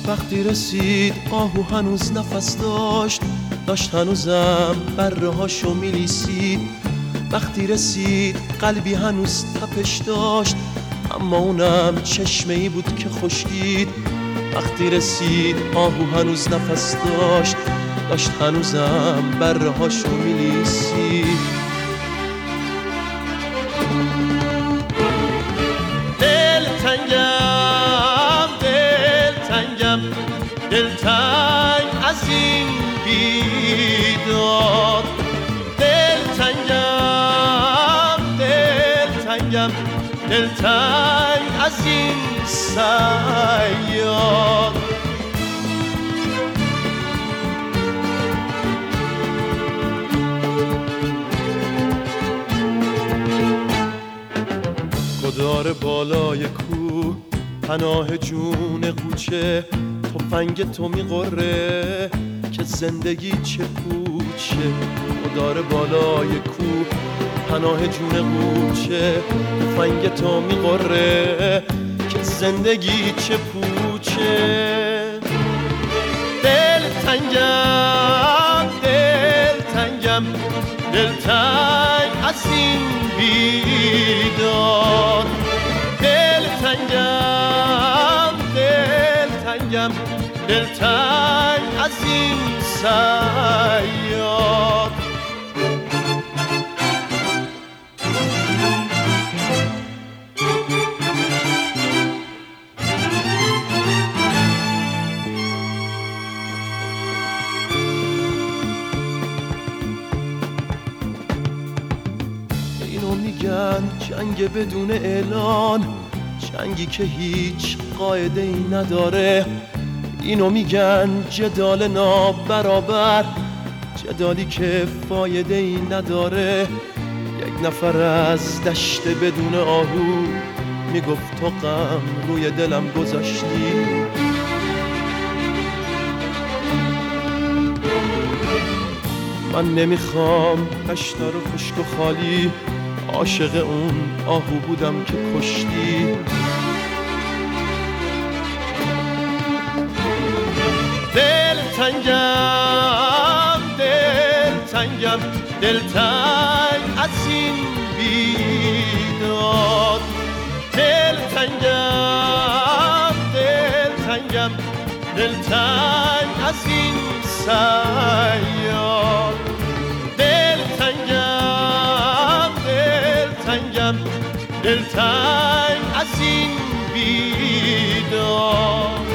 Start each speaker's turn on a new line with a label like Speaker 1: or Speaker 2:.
Speaker 1: وقتی رسید آهو هنوز نفس داشت هنوزم بره هاشو میلیسید. وقتی رسید قلبی هنوز تپش داشت، اما اونم چشمه ای بود که خشکید. وقتی رسید آهو هنوز نفس داشت هنوزم بره هاشو میلیسید. دلتنگ از این بیداد، دلتنگ از این صیاد. گدار بالای کوه پناه جون قوچه، تفنگ تو میقره که زندگی چه پوچه. گدار بالای کوه پناه جون قوچه، تفنگ تو میقره که زندگی چه پوچه. دلتنگ از این بیداد. دلتنگ از این صیاد. اینو میگن جنگ بدون اعلان، جنگی که هیچ قاعده ای نداره. اینو میگن جدال نابرابر، جدالی که فایده ای نداره. یک نفر از دشت بدون آهو میگفت تو غم روی دلم گذاشتی. من نمیخوام دشتا رو خشک و خالی، عاشق اون آهو بودم که کشتی. دلتنگ از این بیداد. دلتنگ از این صیاد. دلتنگ از این بیداد.